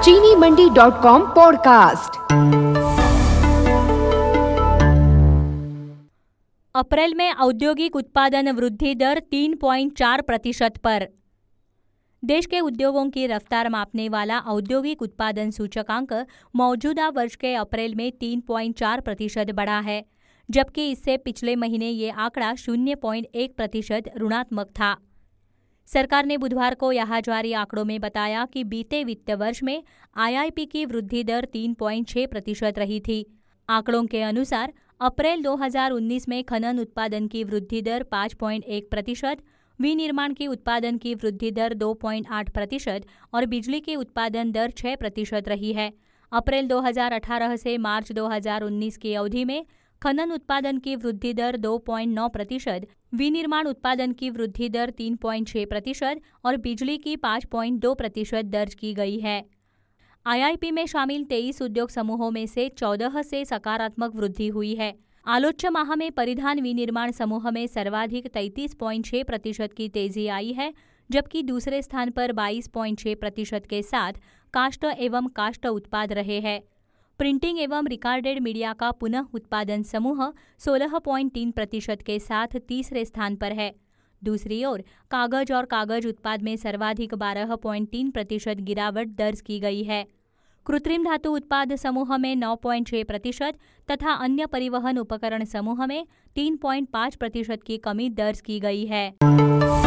चीनी मंडी.com पॉडकास्ट। अप्रैल में औद्योगिक उत्पादन वृद्धि दर 3.4% पर। देश के उद्योगों की रफ्तार मापने वाला औद्योगिक उत्पादन सूचकांक मौजूदा वर्ष के अप्रैल में 3.4% बढ़ा है, जबकि इससे पिछले महीने ये आंकड़ा 0.1% ऋणात्मक था। सरकार ने बुधवार को यहां जारी आंकड़ों में बताया कि बीते वित्त वर्ष में आईआईपी की वृद्धि दर 3.6% रही थी। आंकड़ों के अनुसार अप्रैल 2019 में खनन उत्पादन की वृद्धि दर 5.1%, विनिर्माण की उत्पादन की वृद्धि दर 2.8% और बिजली की उत्पादन दर 6% रही है। अप्रैल 2018 से मार्च 2019 की अवधि में खनन उत्पादन की वृद्धि दर 2.9%, विनिर्माण उत्पादन की वृद्धि दर 3.6% और बिजली की 5.2% दर्ज की गई है। आईआईपी में शामिल 23 उद्योग समूहों में से 14 से सकारात्मक वृद्धि हुई है। आलोच्य माह में परिधान विनिर्माण समूह में सर्वाधिक 33.6% की तेजी आई है, जबकि दूसरे स्थान पर 22.6% के साथ काष्ठ एवं काष्ठ उत्पाद रहे हैं। प्रिंटिंग एवं रिकॉर्डेड मीडिया का पुनः उत्पादन समूह 16.3% के साथ तीसरे स्थान पर है। दूसरी ओर कागज और कागज उत्पाद में सर्वाधिक 12.3% गिरावट दर्ज की गई है। कृत्रिम धातु उत्पाद समूह में 9.6% तथा अन्य परिवहन उपकरण समूह में 3.5% की कमी दर्ज की गई है।